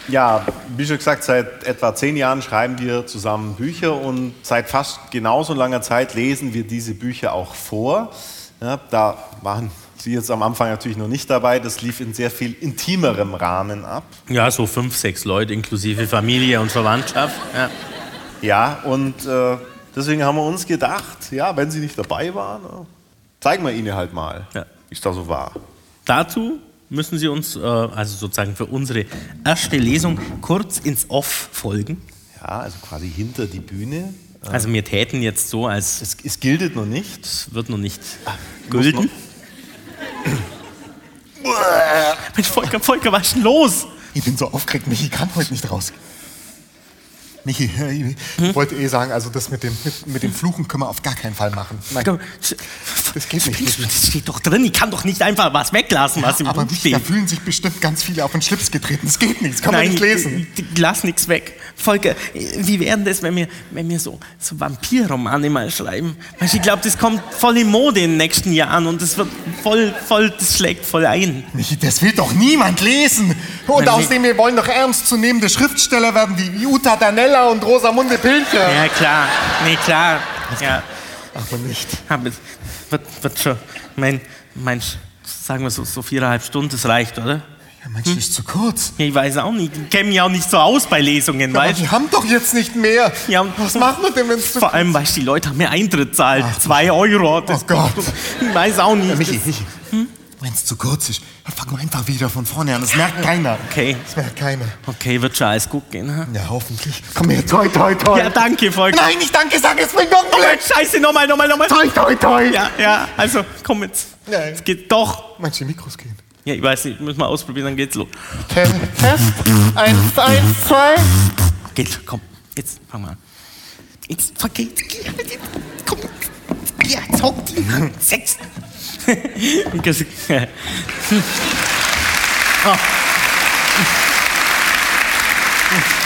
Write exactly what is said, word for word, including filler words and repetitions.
Ja, wie schon gesagt, seit etwa zehn Jahren schreiben wir zusammen Bücher und seit fast genauso langer Zeit lesen wir diese Bücher auch vor. Ja, da waren Sie jetzt am Anfang natürlich noch nicht dabei, das lief in sehr viel intimerem Rahmen ab. Ja, so fünf, sechs Leute inklusive Familie und Verwandtschaft. Ja, ja und äh, deswegen haben wir uns gedacht, ja, wenn Sie nicht dabei waren, zeigen wir Ihnen halt mal, ja. wie es da so war. Dazu müssen Sie uns, äh, also sozusagen für unsere erste Lesung, kurz ins Off folgen. Ja, also quasi hinter die Bühne. Also wir täten jetzt so, als... Es, es gilt noch nicht. Es wird noch nicht gülten. Mensch, Volker, Volker, was ist denn los? Ich bin so aufgeregt, Michi kann heute nicht raus. Michi, ich hm? wollte eh sagen, also das mit dem, mit, mit dem Fluchen können wir auf gar keinen Fall machen. Nein, das geht nicht. Das steht doch drin, ich kann doch nicht einfach was weglassen, ja, was im aber Buch steht. Da fühlen sich bestimmt ganz viele auf den Schlips getreten. Das geht nicht, das kann Nein, man nicht lesen. Ich, ich lass nichts weg. Volker, wie wäre das, wenn wir, wenn wir so, so Vampirromane mal schreiben? Weißt, ich glaube, das kommt voll in Mode in den nächsten Jahren und das wird voll, voll, das schlägt voll ein. Michi, das will doch niemand lesen. Und Nein, außerdem, wir wollen doch ernstzunehmende Schriftsteller werden wie Jutta Danella und Rosamunde Pilcher. Ja, klar. Nee, klar. Ja. Aber nicht. Aber wird, wird schon, mein, mein, sagen wir so, so viereinhalb Stunden, das reicht, oder? Ja, meinst du, hm? ist zu kurz? Ja, ich weiß auch nicht. Ich kenne mich auch nicht so aus bei Lesungen, ja, weißt du? Wir haben doch jetzt nicht mehr. Ja, und was machen wir denn, wenn es zu Vor kurz allem, weißt du, die Leute haben mir Eintritt zahlt. Ach, Zwei Euro. Das oh Gott. Ich weiß auch nicht. Ja, Michi, Michi. Hm? Wenn es zu kurz ist, dann fangen wir einfach wieder von vorne an. Das merkt keiner. Okay. Das merkt keiner. Okay, wird schon alles gut gehen. Ha? Ja, hoffentlich. Komm her, toi, toi, toi. Ja, danke, Volker. Nein, nicht danke, sag es, bring doch mal. Scheiße, nochmal, nochmal, nochmal. Toi, toi, toi. Ja, ja, also, komm jetzt. Nein. Es geht doch. Meinst du, die Mikros gehen? Ja, ich weiß nicht, müssen wir ausprobieren, dann geht's los. Test, Test. Eins, eins, zwei. Geht, komm, jetzt fangen wir an. Jetzt, vergeht. Komm. Ja, jetzt hockt die. Sechs. oh.